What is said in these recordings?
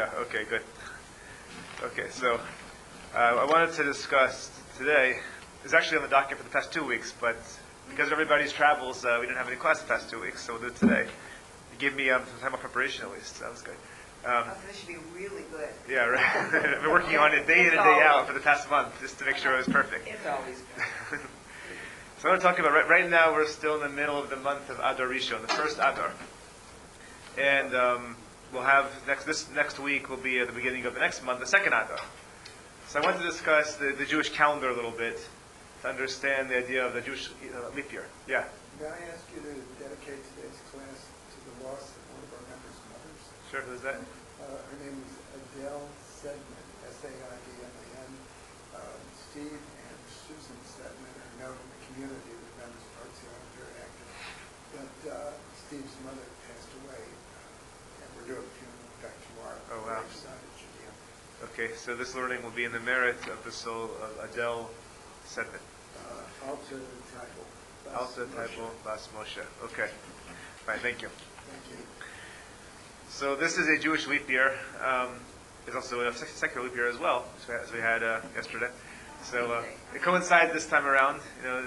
Okay, good. Okay, so I wanted to discuss today, it's actually on the docket for the past 2 weeks, but because of everybody's travels, we didn't have any class the past 2 weeks, so we'll do it today. It gave me some time of preparation at least, so that was good. So this should be really good. Yeah, right. I've been working on it day in and day out for the past month just to make sure it was perfect. It's always good. So I want to talk about, right now we're still in the middle of the month of Adar Rishon, the first Adar. And we'll have, next week will be at the beginning of the next month, the second Adar. So I want to discuss the Jewish calendar a little bit to understand the idea of the Jewish leap year. Yeah? May I ask you to dedicate today's class to the loss of one of our members' mothers? Sure, who's that? Her name is Adele Sedman, S-A-I-D-M-A-N. Steve and Susan Sedman are known in the community. The members of RTO are very active. But Steve's mother passed away, and we're doing a funeral, in fact, tomorrow. Oh, wow. Very excited, Julia. Okay, so this learning will be in the merit of the soul of Adele Sedman. Alta Teibel. Alta Teibel Bas Moshe. Okay. Fine, thank you. Thank you. So this is a Jewish leap year. It's also a secular leap year as well, as we had yesterday. So it coincides this time around.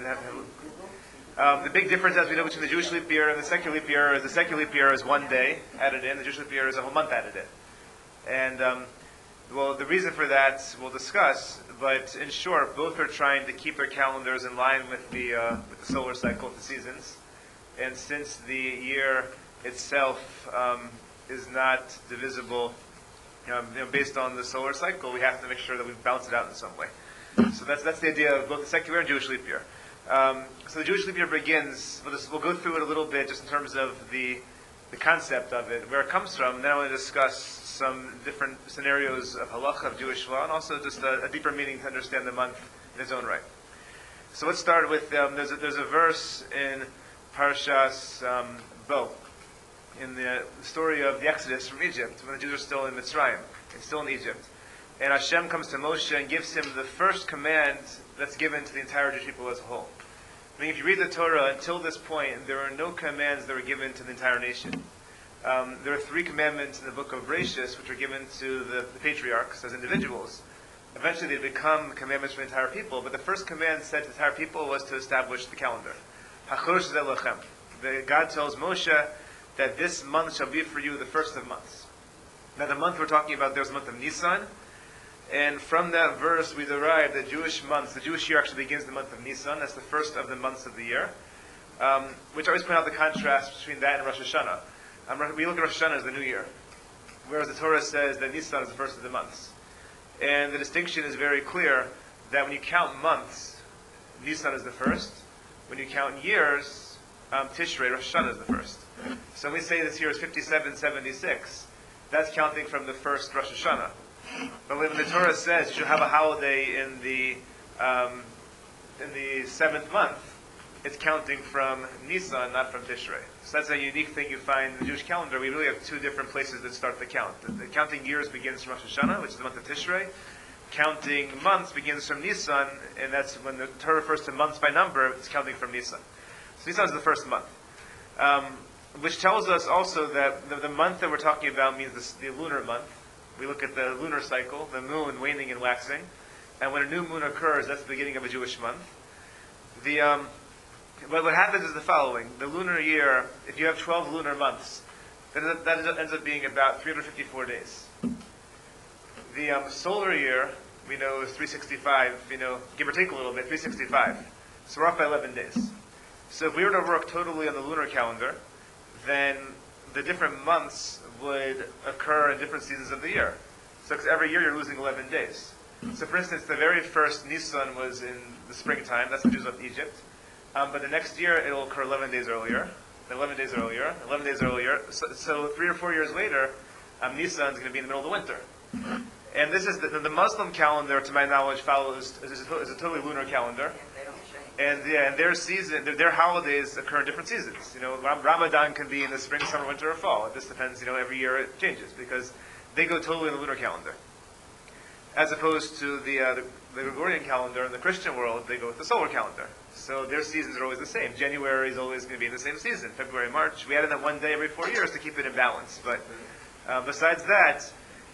The big difference, as we know, between the Jewish leap year and the secular leap year is the secular leap year is 1 day added in. The Jewish leap year is a whole month added in. And well, the reason for that we'll discuss. But in short, both are trying to keep their calendars in line with the solar cycle of the seasons. And since the year itself is not divisible, based on the solar cycle, we have to make sure that we balance it out in some way. So that's the idea of both the secular and Jewish leap year. So the Jewish leap year begins. We'll go through it a little bit, just in terms of the concept of it, where it comes from. And then I want to discuss some different scenarios of halacha of Jewish law, and also just a deeper meaning to understand the month in its own right. So let's start with there's a verse in Parashas Bo, in the story of the Exodus from Egypt, when the Jews are still in Mitzrayim, and still in Egypt. And Hashem comes to Moshe and gives him the first command that's given to the entire Jewish people as a whole. I mean, if you read the Torah, until this point, there are no commands that were given to the entire nation. There are 3 commandments in the book of Bereshis, which are given to the patriarchs as individuals. Eventually they become commandments for the entire people, but the first command said to the entire people was to establish the calendar. HaChodesh Zeh Lachem. God tells Moshe that this month shall be for you the first of months. Now the month we're talking about, there's the month of Nisan, and from that verse we derive the Jewish months. The Jewish year actually begins the month of Nisan. That's the first of the months of the year, which I always point out the contrast between that and Rosh Hashanah. We look at Rosh Hashanah as the new year, whereas the Torah says that Nisan is the first of the months. And the distinction is very clear that when you count months, Nisan is the first. When you count years, Tishrei, Rosh Hashanah is the first. So when we say this year is 5776, that's counting from the first Rosh Hashanah. But when the Torah says you should have a holiday in the 7th month, it's counting from Nisan, not from Tishrei. So that's a unique thing you find in the Jewish calendar. We really have 2 different places that start the count. The counting years begins from Rosh Hashanah, which is the month of Tishrei. Counting months begins from Nisan, and that's when the Torah refers to months by number, it's counting from Nisan. So Nisan is the first month. Which tells us also that the month that we're talking about means the lunar month. We look at the lunar cycle, the moon waning and waxing. And when a new moon occurs, that's the beginning of a Jewish month. But what happens is the following. The lunar year, if you have 12 lunar months, then that ends up being about 354 days. The solar year, we know, is 365, give or take a little bit, 365. So we're off by 11 days. So if we were to work totally on the lunar calendar, then the different months would occur in different seasons of the year. So every year you're losing 11 days. So for instance, the very first Nisan was in the springtime. That's when Jews left Egypt. But the next year it will occur 11 days earlier, 11 days earlier, 11 days earlier. So 3 or 4 years later, Nisan is going to be in the middle of the winter. And this is the Muslim calendar, to my knowledge, follows is a totally lunar calendar. And their season, their holidays occur in different seasons. Ramadan can be in the spring, summer, winter, or fall. This depends. Every year it changes because they go totally in the lunar calendar, as opposed to the Gregorian calendar in the Christian world. They go with the solar calendar. So their seasons are always the same. January is always going to be in the same season. February, March. We added that 1 day every 4 years to keep it in balance. But besides that,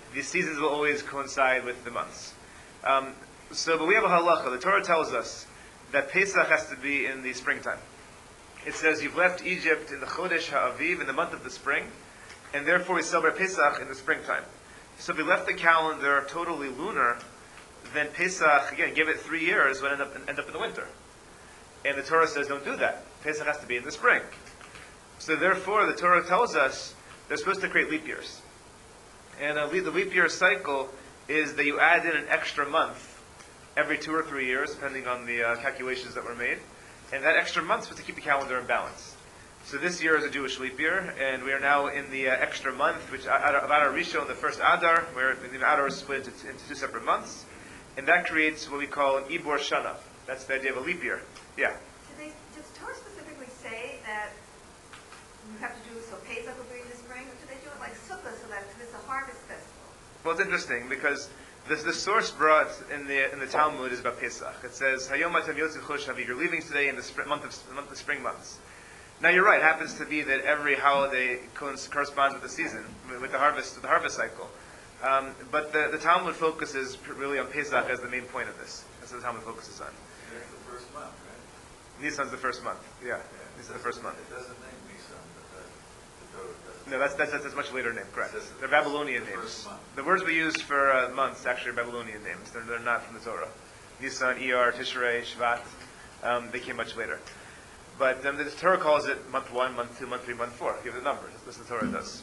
the seasons will always coincide with the months. But we have a halacha. The Torah tells us that Pesach has to be in the springtime. It says you've left Egypt in the Chodesh Ha'aviv, in the month of the spring, and therefore we celebrate Pesach in the springtime. So if we left the calendar totally lunar, then Pesach, again, give it 3 years, would end up in the winter. And the Torah says don't do that. Pesach has to be in the spring. So therefore the Torah tells us they're supposed to create leap years. And the leap year cycle is that you add in an extra month every 2 or 3 years, depending on the calculations that were made. And that extra month is supposed to keep the calendar in balance. So this year is a Jewish leap year, and we are now in the extra month, which Adar Rishon, the first Adar, where the Adar is split into 2 separate months. And that creates what we call an Ibor Shana. That's the idea of a leap year. Yeah. Does Torah specifically say that you have to do so Pesach will be in the spring, or do they do it like Sukkah so that it's a harvest festival? Well, it's interesting because the source brought in the Talmud is about Pesach. It says Hayom Atem Yotzev Chodesh Haviv. You're leaving today in the month of spring months. Now you're right. It happens to be that every holiday corresponds with the season, with the harvest cycle. But the Talmud focuses really on Pesach as the main point of this. That's what the Talmud focuses on. That's the first month, right? Nisan's the first month. Yeah, Nisan's the first month. It doesn't name Nisan, but the Torah doesn't. No, that's a much later name, correct. It says They're Babylonian the names. first month. The words we use for months actually are Babylonian names. They're not from the Torah. Nisan, Iyar, Tishrei, Shvat, they came much later. But the Torah calls it month 1, month 2, month 3, month 4. Give it numbers. That's what the Torah does.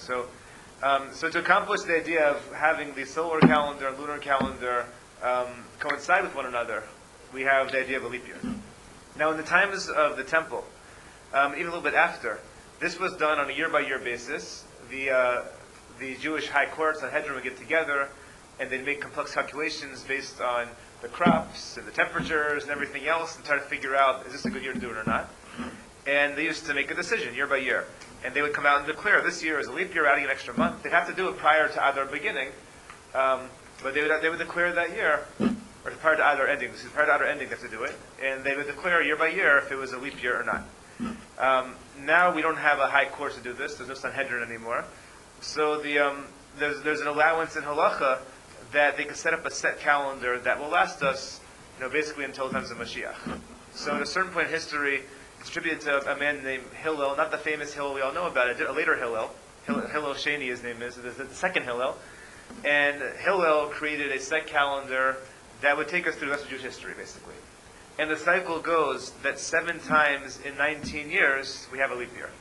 So to accomplish the idea of having the solar calendar and lunar calendar coincide with one another, we have the idea of a leap year. Now, in the times of the temple, even a little bit after, this was done on a year-by-year basis. The Jewish high courts, Sanhedrin, would get together, and they'd make complex calculations based on the crops and the temperatures and everything else, and try to figure out, is this a good year to do it or not? And they used to make a decision year by year. And they would come out and declare, this year is a leap year, adding an extra month. They'd have to do it prior to Adar beginning, but they would declare that year, or prior to Adar ending. This is prior to Adar ending, they have to do it. And they would declare year by year if it was a leap year or not. Now we don't have a high court to do this. There's no Sanhedrin anymore. So there's an allowance in halacha that they can set up a set calendar that will last us, basically until the times of Mashiach. So at a certain point in history, it's attributed to a man named Hillel, not the famous Hillel we all know about it, a later Hillel. Hillel Sheni, his name is. The second Hillel. And Hillel created a set calendar that would take us through the rest of Jewish history, basically. And the cycle goes that 7 times in 19 years, we have a leap year.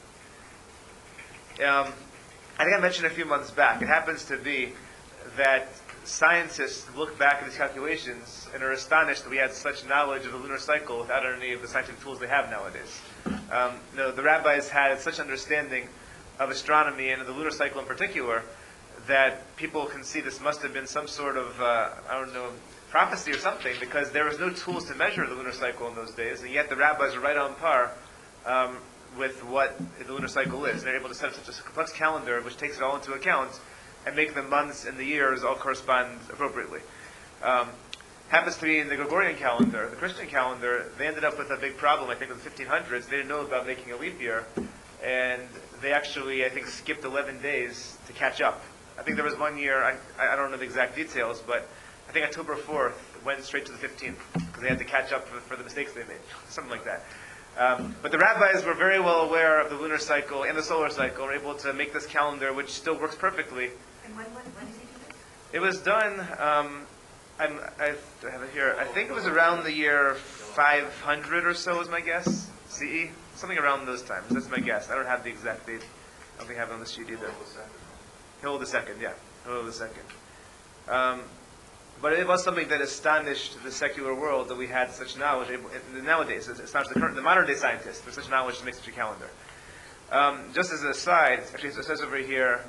I think I mentioned a few months back, it happens to be that scientists look back at these calculations and are astonished that we had such knowledge of the lunar cycle without any of the scientific tools they have nowadays. The rabbis had such understanding of astronomy and of the lunar cycle in particular that people can see this must have been some sort of, prophecy or something, because there was no tools to measure the lunar cycle in those days, and yet the rabbis are right on par with what the lunar cycle is. They're able to set up such a complex calendar which takes it all into account and make the months and the years all correspond appropriately. Happens to be in the Gregorian calendar, the Christian calendar, they ended up with a big problem, I think, in the 1500s. They didn't know about making a leap year, and they actually, I think, skipped 11 days to catch up. I think there was one year, I don't know the exact details, but I think October 4th went straight to the 15th, because they had to catch up for the mistakes they made, something like that. But the rabbis were very well aware of the lunar cycle and the solar cycle, and were able to make this calendar, which still works perfectly. And when did he do this? It was done, I have it here, I think it was around the year 500 or so is my guess, CE, something around those times, that's my guess. I don't have the exact date, I don't think I have it on the sheet either. Hillel II, yeah, Hillel II. But it was something that astonished the secular world that we had such knowledge. Nowadays, it astonished the modern day scientists with such knowledge to make such a calendar. Just as an aside, actually it says over here,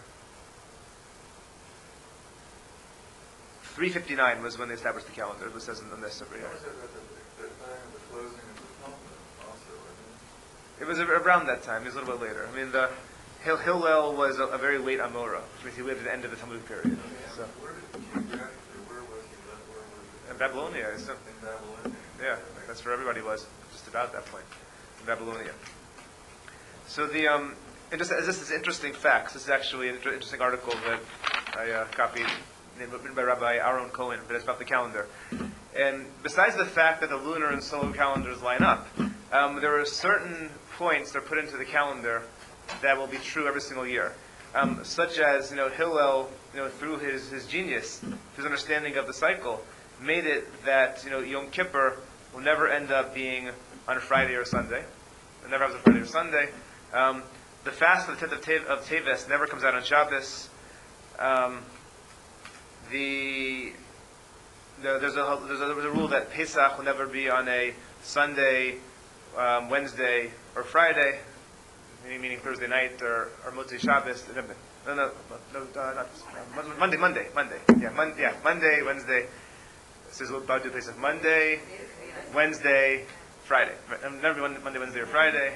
359 was when they established the calendar. It says on this over here. It was around that time. It was a little bit later. I mean, Hillel was a very late Amora, which means he lived at the end of the Talmudic period. So. In Babylonia. In Babylonia. Yeah, that's where everybody was, just about that point, in Babylonia. So and just as this is interesting facts, this is actually an interesting article that I copied, written by Rabbi Aaron Cohen, but it's about the calendar. And besides the fact that the lunar and solar calendars line up, there are certain points that are put into the calendar that will be true every single year. Such as, Hillel, through his genius, his understanding of the cycle, made it that, Yom Kippur will never end up being on a Friday or Sunday. It never happens on Friday or Sunday. The fast of the 10th of Teves never comes out on Shabbos. There's a rule that Pesach will never be on a Sunday, Wednesday, or Friday, meaning Thursday night or Motzei Shabbos. Monday. Yeah, Monday, Wednesday. This is what Badu Pesach. Monday, Wednesday, Friday. Never Monday, Wednesday, or Friday.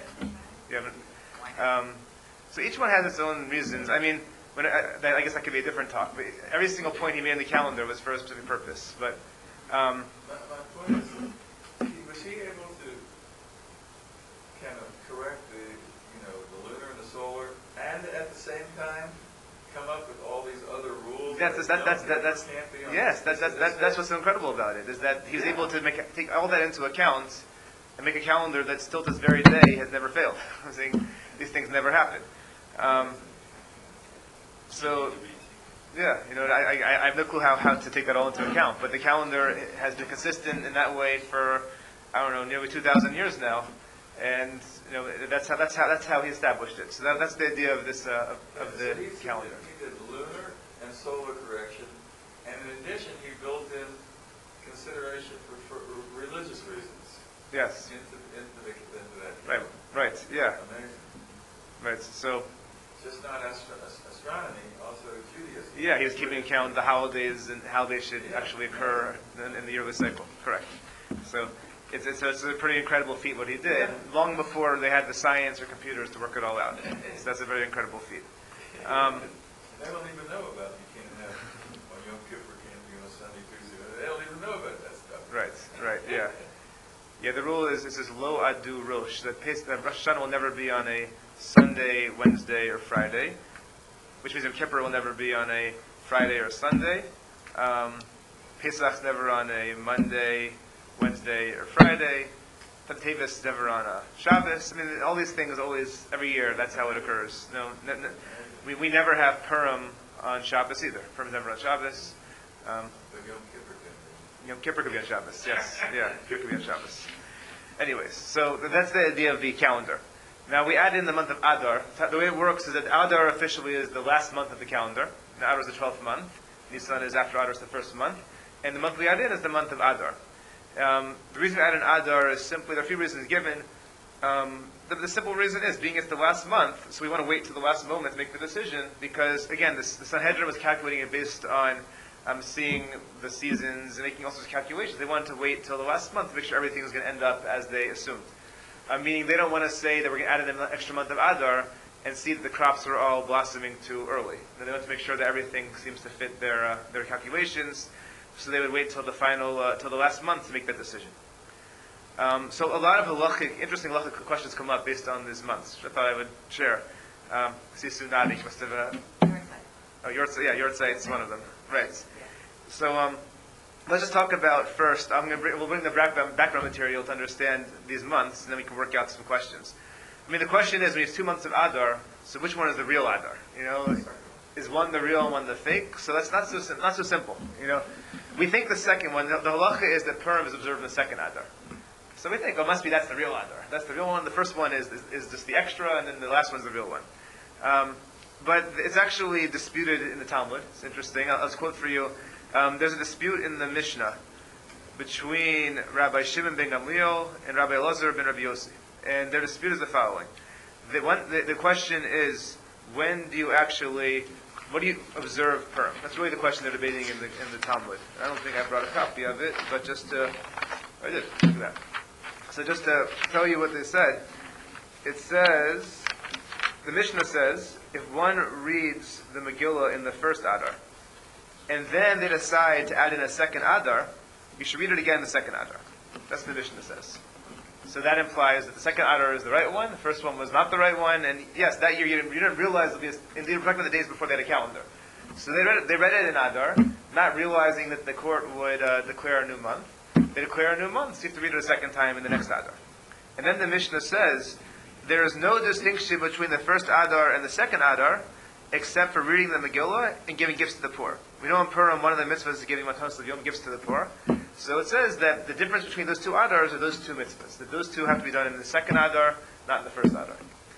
So each one has its own reasons. I mean, I guess that could be a different talk. But every single point he made in the calendar was for a specific purpose. But my point is, was he able to kind of correct the lunar and the solar, and at the same time come up with all these other rules? That's what's so incredible about it, is that he was able to take all that into account and make a calendar that still to this very day has never failed. I'm saying these things never happen. I have no clue how to take that all into account. But the calendar has been consistent in that way for, nearly 2,000 years now, and that's how he established it. So that's the idea of this of the calendar. He did lunar and solar correction, and in addition, he built in consideration for religious reasons. Yes. Into that. Right. Yeah. Amazing. Right. So. Just not astronomy, also Judaism. Yeah, he was keeping account the holidays and how they should actually occur in the yearly cycle. Correct. So it's a pretty incredible feat what he did, long before they had the science or computers to work it all out. So that's a very incredible feat. They don't even know about you can't have on Yom Kippur can't be on Sunday, Tuesday. They don't even know about that stuff. Right. Yeah. Yeah. The rule is lo adu rosh, that Rosh Hashanah will never be on a Sunday, Wednesday, or Friday, which means Yom Kippur will never be on a Friday or Sunday. Pesach's never on a Monday, Wednesday, or Friday. Teves never on a Shabbos. I mean, all these things always, every year, that's how it occurs. We never have Purim on Shabbos either. Purim's never on Shabbos. But Yom Kippur could be on Shabbos, yes. Yeah, Yom Kippur could be on Shabbos. Anyways, so that's the idea of the calendar. Now we add in the month of Adar. The way it works is that Adar officially is the last month of the calendar. Now Adar is the 12th month. Nisan is after Adar, is the first month. And the month we add in is the month of Adar. The reason we add in Adar is simply, there are a few reasons given. The simple reason is, being it's the last month, so we want to wait till the last moment to make the decision, because, again, the Sanhedrin was calculating it based on seeing the seasons and making all sorts of calculations. They wanted to wait till the last month to make sure everything was going to end up as they assumed. Meaning they don't want to say that we're going to add in an extra month of Adar and see that the crops are all blossoming too early. Then they want to make sure that everything seems to fit their calculations, so they would wait till till the last month to make that decision. So a lot of interesting halachic questions come up based on these months, which I thought I would share. Sisu Nadi must have Yortzeit is one of them. Right. So let's just talk about first. We'll bring the background material to understand these months, and then we can work out some questions. I mean, the question is, when it's 2 months of Adar, so which one is the real Adar? Is one the real and one the fake? So that's not so simple. We think the second one. The halacha is that Purim is observed in the second Adar. So we think, must be that's the real Adar. That's the real one. The first one is just the extra, and then the last one's the real one. But it's actually disputed in the Talmud. It's interesting. I'll just quote for you. There's a dispute in the Mishnah between Rabbi Shimon ben Gamliel and Rabbi Elazar ben Rabbi Yossi. And their dispute is the following. The question is, what do you observe Purim? That's really the question they're debating in the Talmud. I don't think I brought a copy of it, but I did. Look at that. So just to tell you what they said, it says, the Mishnah says, if one reads the Megillah in the first Adar, and then they decide to add in a second Adar, you should read it again in the second Adar. That's what the Mishnah says. So that implies that the second Adar is the right one, the first one was not the right one, and yes, that year you didn't realize it'll be, and they were talking about the days before they had a calendar. So they read it in Adar, not realizing that the court would declare a new month. They declare a new month, so you have to read it a second time in the next Adar. And then the Mishnah says, there is no distinction between the first Adar and the second Adar, except for reading the Megillah and giving gifts to the poor. We know in Purim, one of the mitzvahs is giving Matanos L'Yom, gifts to the poor. So it says that the difference between those two Adars are those two mitzvahs. That those two have to be done in the second Adar, not in the first Adar.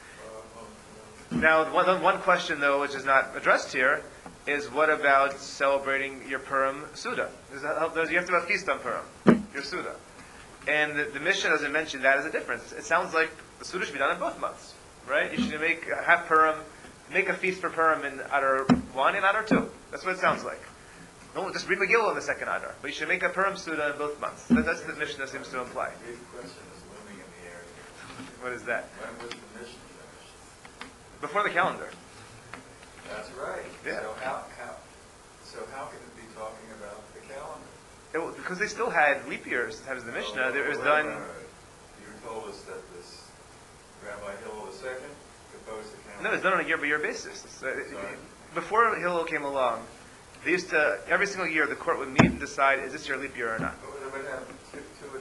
Now, one question, though, which is not addressed here, is what about celebrating your Purim Suda? You have to have a feast on Purim, your Suda. And the Mishnah doesn't mention that as a difference. It sounds like the Suda should be done in both months, right? You should have Purim, make a feast for Purim in Adar 1 and Adar 2. That's what it sounds like. No, just read Megillah in the second Adar. But you should make a Purim Suda in both months. That's what the Mishnah seems to imply. The big question is looming in the air. What is that? When was the mission finished? Before the calendar. That's right. Yeah. So how can it be talking about the calendar? Because they still had leap years, as the Mishnah. It was done... You told us that this Rabbi Hillel II proposed the calendar. No, it's done on a year-by-year basis. Sorry. Before Hillel came along, they used to, every single year, the court would meet and decide, is this your leap year or not? But they would have two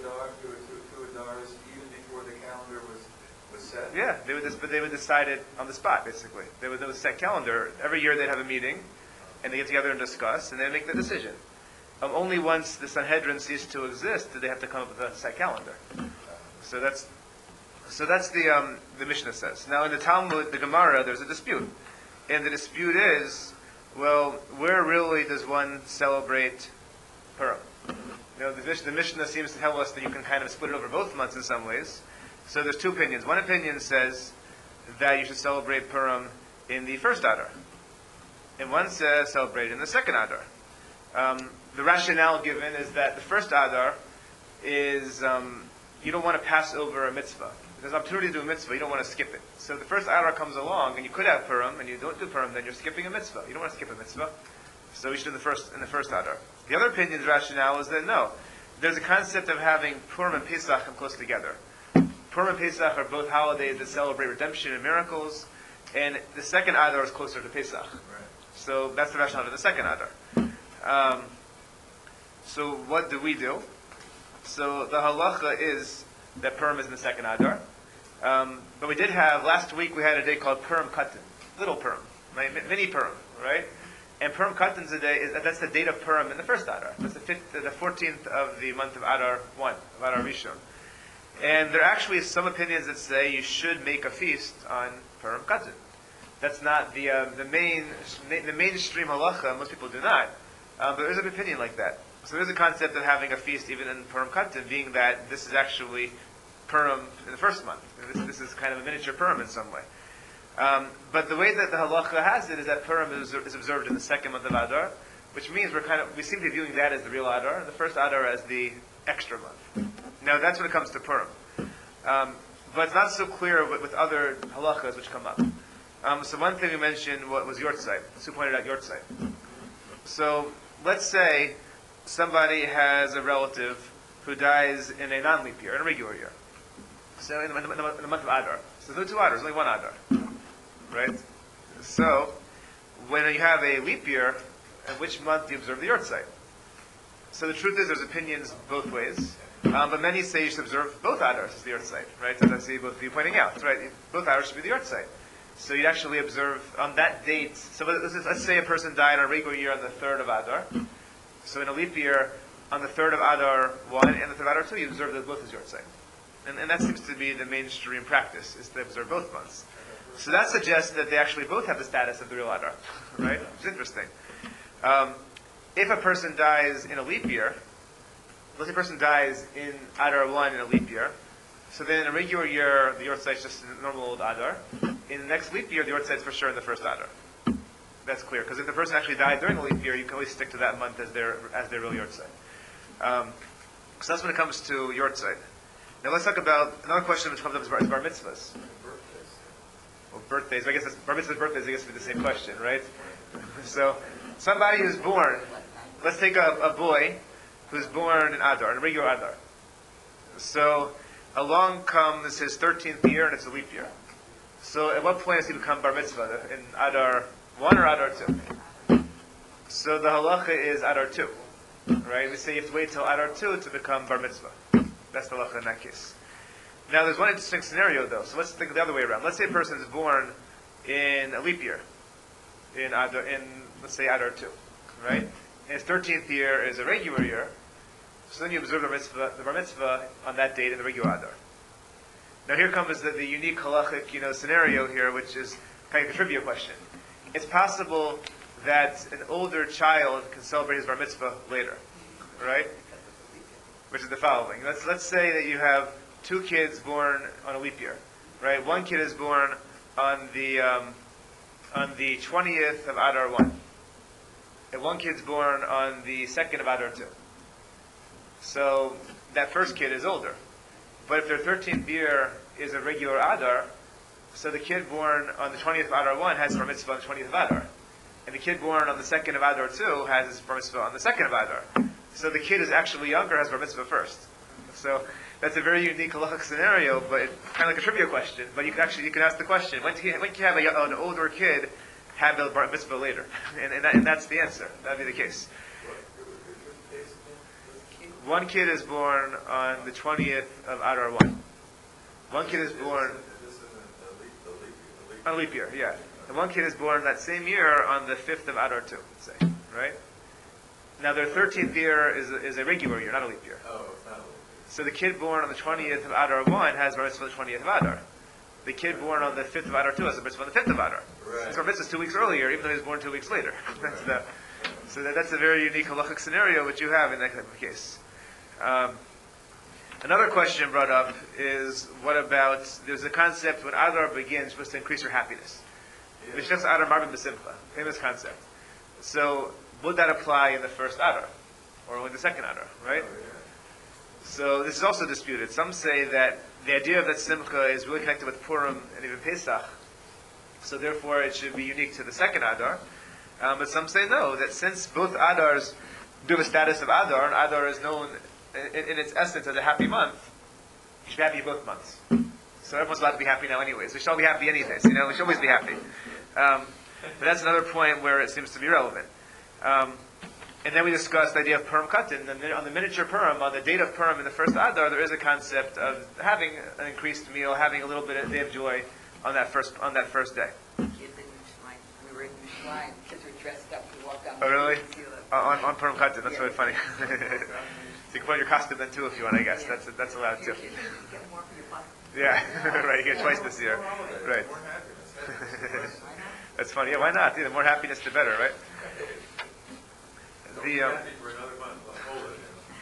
Adars even before the calendar was set? Yeah, but they would decide it on the spot, basically. They would set calendar. Every year they'd have a meeting, and they get together and discuss, and they make the decision. Only once the Sanhedrin ceased to exist did they have to come up with a set calendar. So that's the Mishnah says. Now in the Talmud, the Gemara, there's a dispute, and the dispute is, well, where really does one celebrate Purim? The Mishnah seems to tell us that you can kind of split it over both months in some ways. So there's two opinions. One opinion says that you should celebrate Purim in the first Adar, and one says celebrate in the second Adar. The rationale given is that the first Adar is you don't want to pass over a mitzvah. If there's an opportunity to do a mitzvah, you don't want to skip it. So the first Adar comes along, and you could have Purim, and you don't do Purim, then you're skipping a mitzvah. You don't want to skip a mitzvah, so you should do in the first Adar. The other opinion's rationale is that no, there's a concept of having Purim and Pesach come close together. Purim and Pesach are both holidays that celebrate redemption and miracles, and the second Adar is closer to Pesach. Right. So that's the rationale for the second Adar. So what do we do? So the halacha is that Purim is in the second Adar. But we did have, last week we had a day called Purim Katan, little Purim, right? Mini Purim, right? And Purim Katan today, that's the date of Purim in the first Adar. That's the 14th of the month of Adar 1, of Adar Rishon. And there are actually some opinions that say you should make a feast on Purim Katan. That's not the mainstream halacha. Most people do not. But there's an opinion like that. So there's a concept of having a feast even in Purim Katan, being that this is actually Purim in the first month. This is kind of a miniature Purim in some way. But the way that the halacha has it is that Purim is observed in the second month of Adar, which means we seem to be viewing that as the real Adar, and the first Adar as the extra month. Now that's when it comes to Purim. But it's not so clear with other halachas which come up. So one thing we mentioned was Yortzeit. Sue pointed out Yortzeit. So let's say somebody has a relative who dies in a non-leap year, in a regular year. So in the month of Adar. So there's no two Adars, only one Adar. Right? So when you have a leap year, in which month do you observe the Yortzeit? So the truth is there's opinions both ways. But many say you should observe both Adars as the Yortzeit, right? As I see both of you pointing out, right? Both Adars should be the Yortzeit. So you'd actually observe on that date. So let's say a person died on a regular year on the 3rd of Adar. So in a leap year, on the 3rd of Adar 1 and the 3rd of Adar 2, you observe that both as Yortzeit. And that seems to be the mainstream practice, is to observe both months. So that suggests that they actually both have the status of the real Adar, right? It's interesting. If a person dies in a leap year, let's say a person dies in Adar 1 in a leap year, so then in a regular year, the Yortzeit is just a normal old Adar. In the next leap year, the Yortzeit is for sure in the first Adar. That's clear, because if the person actually died during the leap year, you can always stick to that month as their real Yortzeit. So that's when it comes to Yortzeit. Now let's talk about another question which comes up is bar mitzvahs. Well, birthdays. I guess bar mitzvahs, birthdays. I guess would be the same question, right? So somebody who's born. Let's take a boy who's born in Adar, in a regular Adar. So along comes his 13th year, and it's a leap year. So at what point does he become bar mitzvah? In Adar 1 or Adar 2? So the halacha is Adar 2. Right? We say you have to wait till Adar 2 to become bar mitzvah. That's the halacha in that case. Now there's one interesting scenario though. So let's think the other way around. Let's say a person is born in a leap year. Let's say Adar 2. Right? And his 13th year is a regular year. So then you observe the bar mitzvah on that date in the regular Adar. Now here comes the unique halachic, scenario here, which is kind of a trivia question. It's possible that an older child can celebrate his bar mitzvah later, right? Which is the following. Let's say that you have two kids born on a leap year, right? One kid is born on the 20th of Adar 1, and one kid's born on the 2nd of Adar 2. So that first kid is older. But if their 13th year is a regular Adar, so the kid born on the 20th of Adar 1 has bar mitzvah on the 20th of Adar. And the kid born on the 2nd of Adar 2 has his bar mitzvah on the 2nd of Adar. So the kid is actually younger, has bar mitzvah first. So that's a very unique halachic scenario, but it's kind of like a trivia question. But you can ask the question, when can you have an older kid have the bar mitzvah later? And that's the answer. That would be the case. One kid is born on the 20th of Adar 1. One kid is born on a leap year, yeah. And one kid is born that same year on the 5th of Adar 2, let's say, right? Now their 13th year is a regular year, not a leap year. Oh, it's not a leap year. So the kid born on the 20th of Adar 1 has bar mitzvah on the 20th of Adar. The kid born on the 5th of Adar 2 has bar mitzvah on the 5th of Adar. Right. His bar mitzvah is 2 weeks earlier, even though he was born 2 weeks later. That's a very unique halachic scenario which you have in that type of case. Another question brought up is, what about, there's a concept when Adar begins, supposed to increase your happiness. V'shnas Adar marbim b'simcha, famous concept. So, would that apply in the first Adar? Or only the second Adar, right? Oh, yeah. So, this is also disputed. Some say that the idea of that simcha is really connected with Purim and even Pesach. So therefore it should be unique to the second Adar. But some say no, that since both Adars do have a status of Adar, and Adar is known in its essence as a happy month, you should be happy both months. So everyone's allowed to be happy now anyways. We should all be happy anyways, we should always be happy. But that's another point where it seems to be relevant. And then we discussed the idea of Purim Katan. And on the miniature Purim, on the date of Purim in the first Adar, there is a concept of having an increased meal, having a little bit of day of joy on that first day. Kids in Yerushalayim, we were in Yerushalayim, kids were dressed up to walk down the Oh, really? street and see them. On Purim Katan, that's Yeah. really funny. So you can put on your costume then too if you want, I guess. Yeah. That's allowed too. Your kids, you get more for your buck. Yeah, right. You get twice this year. More holidays, Right. more happiness. Why not? That's funny. Yeah, why not? The more happiness, the better, right? Don't be happy for another month, hold it.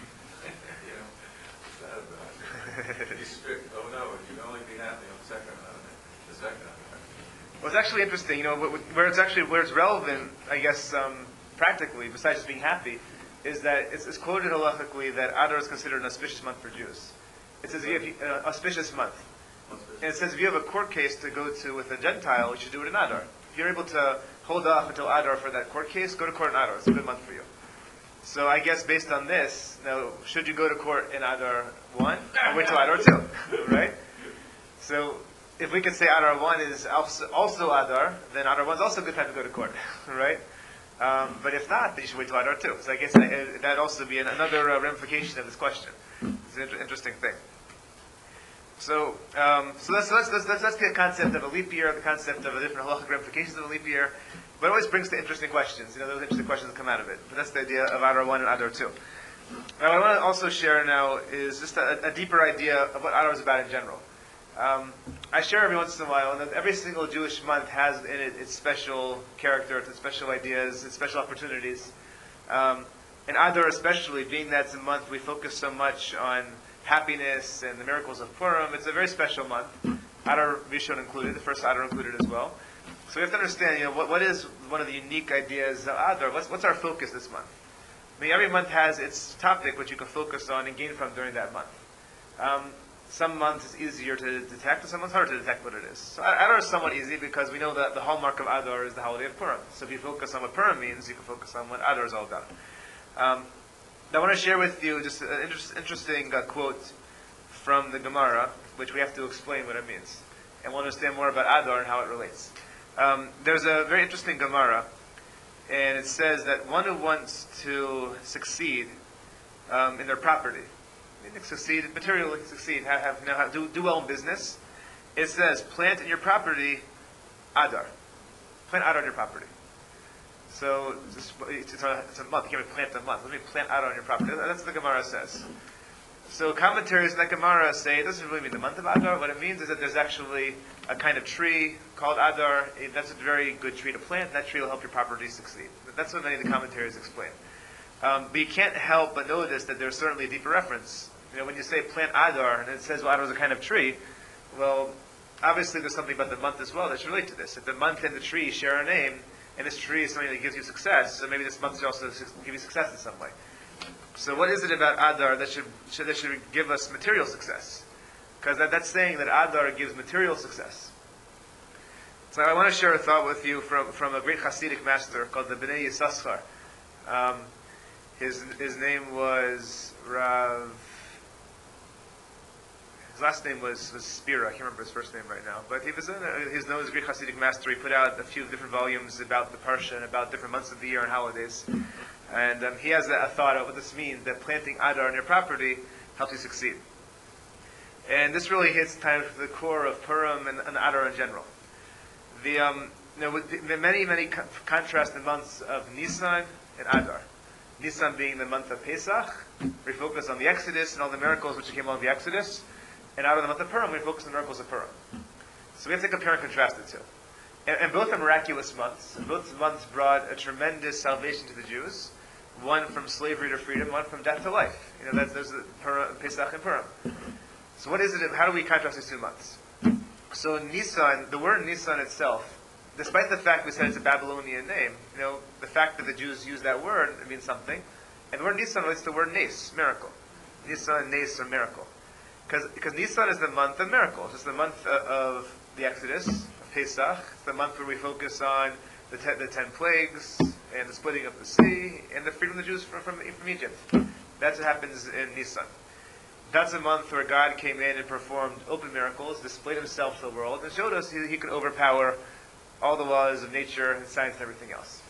It's sad about it. Be strict. Oh no, you can only be happy on the second Adar. Well, it's actually interesting. Where it's relevant, I guess, practically, besides just being happy, is that it's quoted halachically that Adar is considered an auspicious month for Jews. It says auspicious month. And it says if you have a court case to go to with a Gentile, you should do it in Adar. If you're able to hold off until Adar for that court case, go to court in Adar. It's a good month for you. So I guess based on this, now, should you go to court in Adar 1 or wait till Adar 2? Right? So if we can say Adar 1 is also Adar, then Adar 1 is also a good time to go to court. Right? But if not, then you should wait till Adar 2. So I guess that also be another ramification of this question. It's an interesting thing. So let's get a concept of a leap year, the concept of the different halachic ramifications of a leap year. But it always brings to interesting questions. Those interesting questions that come out of it. But that's the idea of Adar 1 and Adar 2. Now, what I want to also share now is just a deeper idea of what Adar is about in general. I share every once in a while that every single Jewish month has in it its special character, its special ideas, its special opportunities. And Adar especially, being that it's a month we focus so much on happiness and the miracles of Purim, it's a very special month. Adar Rishon included, the first Adar included as well. So we have to understand, what is one of the unique ideas of Adar? What's our focus this month? I mean, every month has its topic which you can focus on and gain from during that month. Some months is easier to detect, and some months harder to detect what it is. So Adar is somewhat easy because we know that the hallmark of Adar is the holiday of Purim. So if you focus on what Purim means, you can focus on what Adar is all about. I want to share with you just an interesting quote from the Gemara, which we have to explain what it means. And we'll understand more about Adar and how it relates. There's a very interesting Gemara, and it says that one who wants to succeed in their property, succeed materially, succeed, do well in business, it says, plant in your property Adar. Plant Adar on your property. So it's a month. You can't plant a month. Let me plant Adar on your property. That's what the Gemara says. So commentaries in that Gemara say it doesn't really mean the month of Adar. What it means is that there's actually a kind of tree called Adar. That's a very good tree to plant, and that tree will help your property succeed. That's what many of the commentaries explain. But you can't help but notice that there's certainly a deeper reference. When you say plant Adar, and it says, well, Adar is a kind of tree, well, obviously there's something about the month as well that should relate to this. If the month and the tree share a name, and this tree is something that gives you success, so maybe this month should also give you success in some way. So what is it about Adar that should give us material success? Because that's saying that Adar gives material success. So I want to share a thought with you from a great Hasidic master called the Bnei Yissaschar. His name was Rav... His last name was Spira. I can't remember his first name right now. But he's known as a great Hasidic master. He put out a few different volumes about the Parsha and about different months of the year and holidays. And he has a thought of what this means, that planting Adar on your property helps you succeed. And this really hits kind of the core of Purim and Adar in general. With the many contrast the months of Nisan and Adar. Nisan being the month of Pesach, we focus on the Exodus and all the miracles which came along the Exodus. And out of the month of Purim, we focus on the miracles of Purim. So we have to compare and contrast the two. And both are miraculous months. And both months brought a tremendous salvation to the Jews. One from slavery to freedom, one from death to life. There's Pesach and Purim. So what is it? How do we contrast these two months? So Nisan, the word Nisan itself, despite the fact we said it's a Babylonian name, the fact that the Jews use that word, it means something. And the word Nisan relates to the word Nes, miracle. Nisan and Nes are miracle. Because Nisan is the month of miracles. It's the month of the Exodus, of Pesach. It's the month where we focus on the 10 plagues, and the splitting of the sea, and the freedom of the Jews from Egypt. That's what happens in Nisan. That's a month where God came in and performed open miracles, displayed himself to the world, and showed us he could overpower all the laws of nature and science and everything else.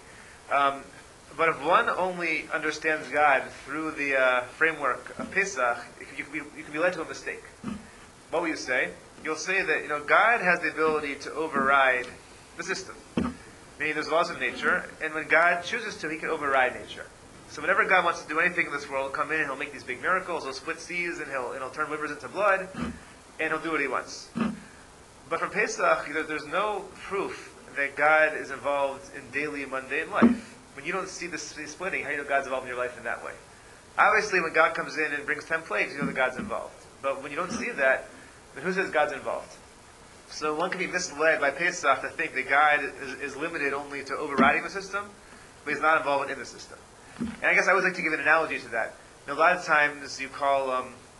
But if one only understands God through the framework of Pesach, you can be led to a mistake. What will you say? You'll say that God has the ability to override the system. Meaning there's laws of nature, and when God chooses to, he can override nature. So whenever God wants to do anything in this world, he'll come in and he'll make these big miracles, he'll split seas, and he'll turn rivers into blood, and he'll do what he wants. But from Pesach, there's no proof that God is involved in daily mundane life. When you don't see the splitting, how do you know God's involved in your life in that way? Obviously, when God comes in and brings 10 plagues, you know that God's involved. But when you don't see that, then who says God's involved? So one can be misled by Pesach to think that God is limited only to overriding the system, but he's not involved in the system. And I guess I always like to give an analogy to that. A lot of times you call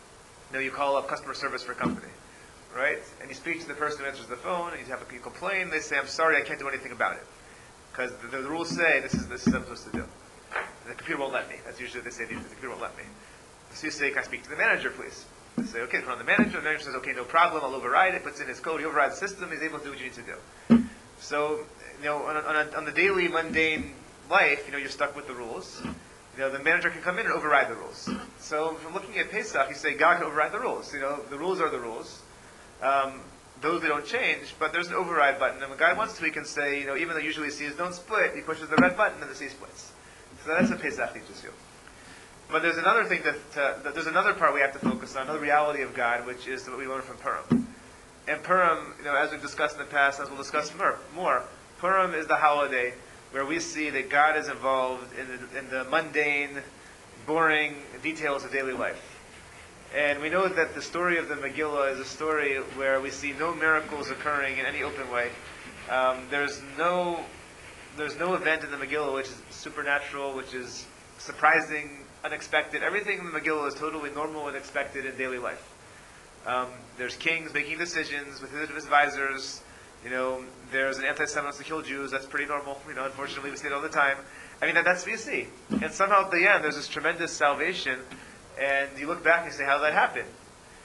up customer service for a company, right? And you speak to the person who answers the phone, and you complain. They say, "I'm sorry, I can't do anything about it because the rules say this is what I'm supposed to do. The computer won't let me." That's usually what they say. The computer won't let me. So you say, "Can I speak to the manager, please?" They say, "Okay, put on the manager." The manager says, "Okay, no problem. I'll override it." Puts in his code. He overrides the system. He's able to do what you need to do. So on the daily mundane life, you're stuck with the rules. The manager can come in and override the rules. So from looking at Pesach, you say God can override the rules. The rules are the rules. Those they don't change, but there's an override button. And when God wants to, he can say, even though usually seas don't split, he pushes the red button and the sea splits. So that's what Pesach teaches you. But there's another thing there's another part we have to focus on, another reality of God, which is what we learn from Purim. And Purim, as we've discussed in the past, as we'll discuss more, Purim is the holiday where we see that God is involved in the mundane, boring details of daily life. And we know that the story of the Megillah is a story where we see no miracles occurring in any open way. There's no event in the Megillah which is supernatural, which is surprising, unexpected. Everything in the Megillah is totally normal and expected in daily life. There's kings making decisions with his advisors. There's an anti-Semite wants to kill Jews. That's pretty normal. Unfortunately, we see it all the time. That's what you see. And somehow at the end, there's this tremendous salvation. And you look back and you say, how did that happen?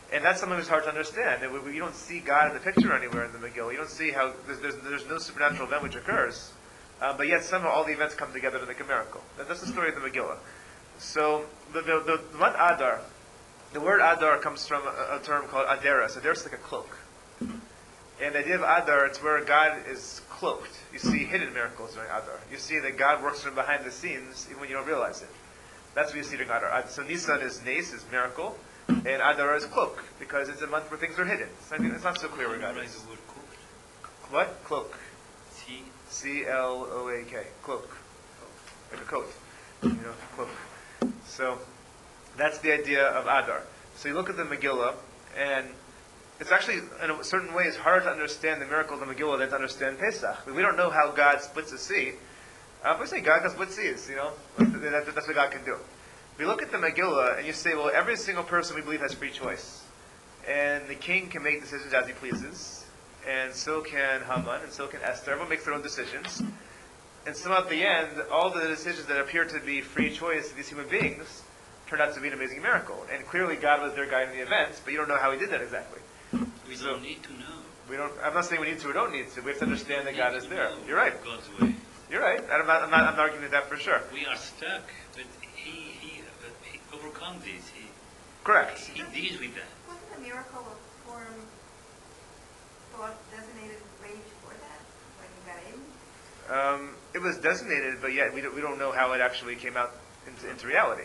And that's something that's hard to understand. You don't see God in the picture anywhere in the Megillah. You don't see how there's no supernatural event which occurs, but yet somehow all the events come together to make a miracle. That's the story of the Megillah. So the month Adar, the word Adar comes from a term called Aderes. Aderes is like a cloak. And the idea of Adar, it's where God is cloaked. You see hidden miracles during Adar. You see that God works from behind the scenes even when you don't realize it. That's what you see during Adar. So Nisan is Nes, is miracle, and Adar is cloak, because it's a month where things are hidden. So it's not so clear where God is. The word cooked. What? Cloak. C. C-L-O-A-K. Cloak. Like a coat. Cloak. So that's the idea of Adar. So you look at the Megillah, and it's actually, in a certain way, it's harder to understand the miracle of the Megillah than to understand Pesach. We don't know how God splits the sea. We say God can split seas, That's what God can do. We look at the Megillah, and you say, well, every single person we believe has free choice. And the king can make decisions as he pleases, and so can Haman, and so can Esther. Everyone makes their own decisions. And somehow at the end, all the decisions that appear to be free choice of these human beings turned out to be an amazing miracle. And clearly God was there guiding the events, but you don't know how he did that exactly. We don't need to know. I'm not saying we need to or don't need to. We have to understand that God is there. You're right. God's way. You're right. I'm not arguing with that for sure. We are stuck, but he overcomes this. Correct. He deals with that. Wasn't the miracle of Purim thought designated way before that, when you got in? It was designated, but yet we don't know how it actually came out into reality.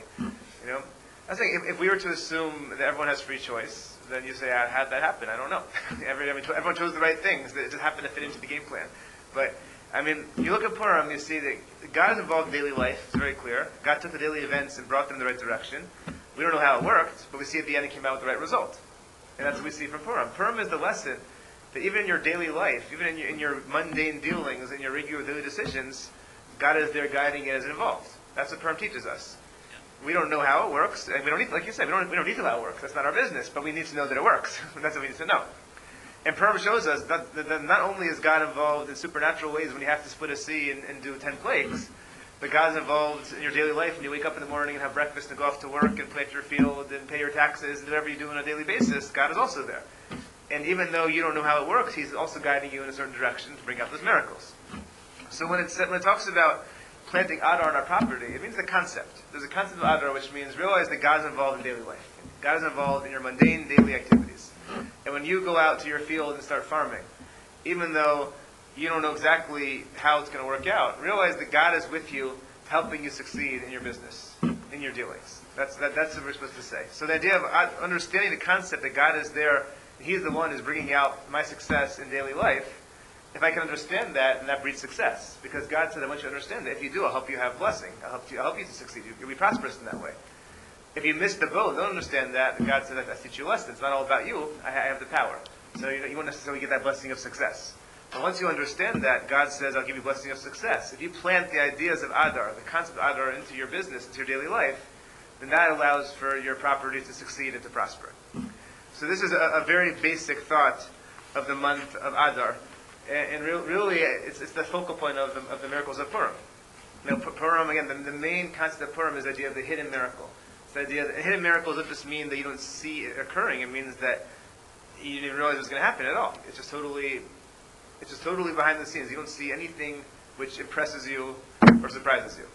I think if we were to assume that everyone has free choice, then you say, how'd that happen? I don't know. Everyone chose the right things. It just happened to fit into the game plan. But, you look at Purim, you see that God is involved in daily life. It's very clear. God took the daily events and brought them in the right direction. We don't know how it worked, but we see at the end it came out with the right result. And that's what we see from Purim. Purim is the lesson that even in your daily life, even in your mundane dealings, in your regular daily decisions, God is there guiding it as involved. That's what Purim teaches us. We don't know how it works, and we don't need, like you said, we don't need to know how it works. That's not our business, but we need to know that it works. That's what we need to know. And Purim shows us that not only is God involved in supernatural ways when you have to split a sea and do 10 plagues, but God's involved in your daily life when you wake up in the morning and have breakfast and go off to work and plant your field and pay your taxes and do whatever you do on a daily basis. God is also there. And even though you don't know how it works, He's also guiding you in a certain direction to bring out those miracles. So when it talks about planting Adar on our property, it means the concept. There's a concept of Adar which means realize that God's involved in daily life. God is involved in your mundane daily activities. And when you go out to your field and start farming, even though you don't know exactly how it's going to work out, realize that God is with you, helping you succeed in your business, in your dealings. That's what we're supposed to say. So the idea of understanding the concept that God is there, He's the one who's bringing out my success in daily life. If I can understand that, then that breeds success. Because God said, I want you to understand that if you do, I'll help you have blessing. I'll help you to succeed. You'll be prosperous in that way. If you miss the boat, don't understand that, then God said, I teach you a lesson. It's not all about you. I have the power. So you won't necessarily get that blessing of success. But once you understand that, God says, I'll give you blessing of success. If you plant the ideas of Adar, the concept of Adar into your business, into your daily life, then that allows for your property to succeed and to prosper. So this is a very basic thought of the month of Adar. And really, it's the focal point of the miracles of Purim. Purim, again, the main concept of Purim is the idea of the hidden miracle. It's the idea that hidden miracles doesn't just mean that you don't see it occurring. It means that you didn't realize it was going to happen at all. It's just totally behind the scenes. You don't see anything which impresses you or surprises you.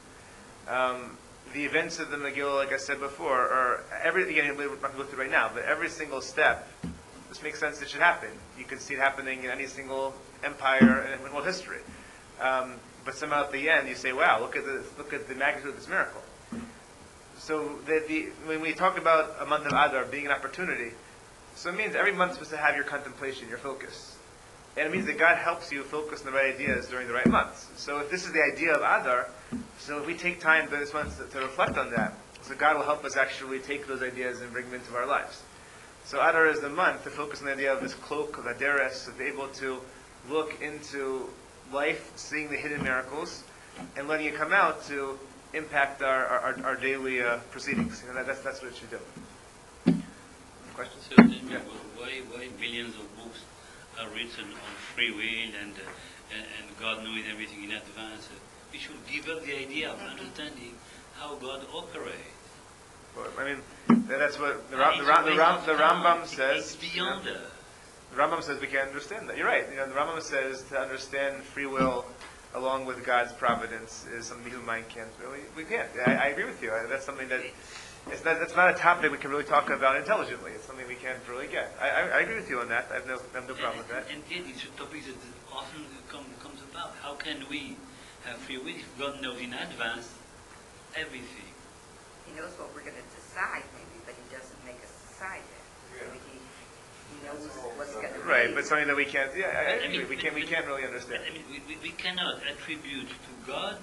The events of the Megillah, like I said before, are again, we're not going to go through right now, but every single step, this makes sense it should happen. You can see it happening in any single empire in world history. But somehow at the end, you say, wow, look at the magnitude of this miracle. So when we talk about a month of Adar being an opportunity, so it means every month is supposed to have your contemplation, your focus. And it means that God helps you focus on the right ideas during the right months. So if this is the idea of Adar, so if we take time during this month to reflect on that, so God will help us actually take those ideas and bring them into our lives. So Adar is the month to focus on the idea of this cloak of Aderes, of being able to look into life, seeing the hidden miracles, and letting it come out to impact our daily proceedings. That's what it should do. Questions? So tell me, Yeah. why billions of books are written on free will and God knowing everything in advance? We should give up the idea of understanding how God operates. I mean, that's what the Rambam says. It's beyond that. The Rambam says we can't understand that. You're right. The Rambam says to understand free will along with God's providence is something human mind can't really. We can't. I agree with you. That's something that that's not a topic we can really talk about intelligently. It's something we can't really get. I agree with you on that. I have no problem with that. And yet, these are topics that often comes about. How can we have free will if God knows in advance everything? He knows what we're going to decide, maybe, but he doesn't make us decide it. Maybe he knows what's going to be. Right, but something that we can't. Yeah, I I mean, agree. We can't really understand. I mean, we cannot attribute to God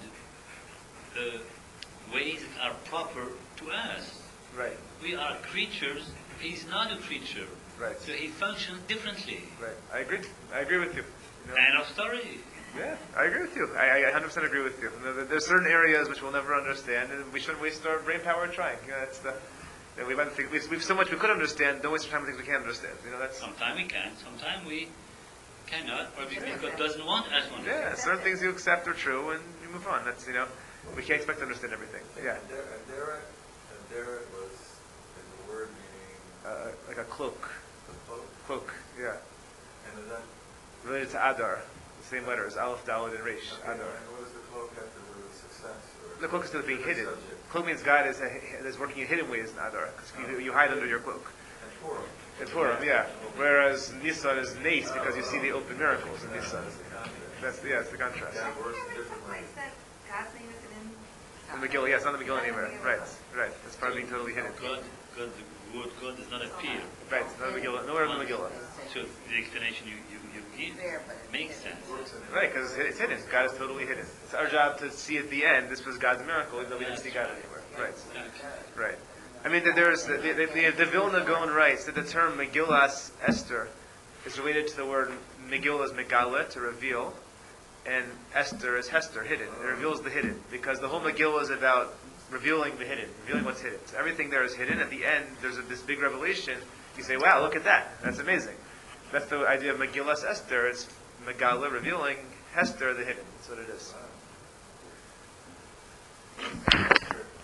ways that are proper to us. Right, We are creatures. He's not a creature. right, So he functions differently. right. I agree. I agree with you. End of story. Yeah, I agree with you. I 100% agree with you. There's certain areas which we'll never understand, and we shouldn't waste our brain power trying. That's the. We've so much we could understand. Don't waste our time on things we can't understand. That's. Sometimes we can. Sometimes we cannot. Or because God doesn't want us to. Yeah, certain things you accept are true, and you move on. That's we can't expect to understand everything. Yeah, A deret was a word meaning like a cloak. the cloak. Cloak. Yeah, And is that related to Adar. The same letters, Aleph, Dalet, and Resh. okay, Adar. and what does the cloak have to do with success? Or The cloak is still being the hidden. subject? Cloak means God is working in hidden ways in Adar, because you hide under your cloak. And Purim. In Purim, yeah. Whereas Nisan is nace because you see the open miracles in Nisan. That's the contrast. Yeah, words Is there different some place that God's name isn't in? In the Megillah, yes, not in the Megillah anywhere. Right. That's part of being totally hidden. The word God does not appear. Right, not in the Megillah, nowhere in the Megillah. So the explanation you give There, but it's makes hidden. sense. Right, because it's hidden. God is totally hidden. It's our job to see at the end, this was God's miracle, even though we didn't see God anywhere. Right. I mean, there's the Vilna Gaon writes that the term Megillas Esther is related to the word Megillah is Megala, to reveal, and Esther is Hester, hidden. It reveals the hidden, because the whole Megillah is about revealing the hidden, revealing what's hidden. So everything there is hidden. At the end, there's this big revelation. You say, wow, look at that. That's amazing. That's the idea of Megillas Esther. It's Megala revealing, Hester the hidden. That's what it is. Sure.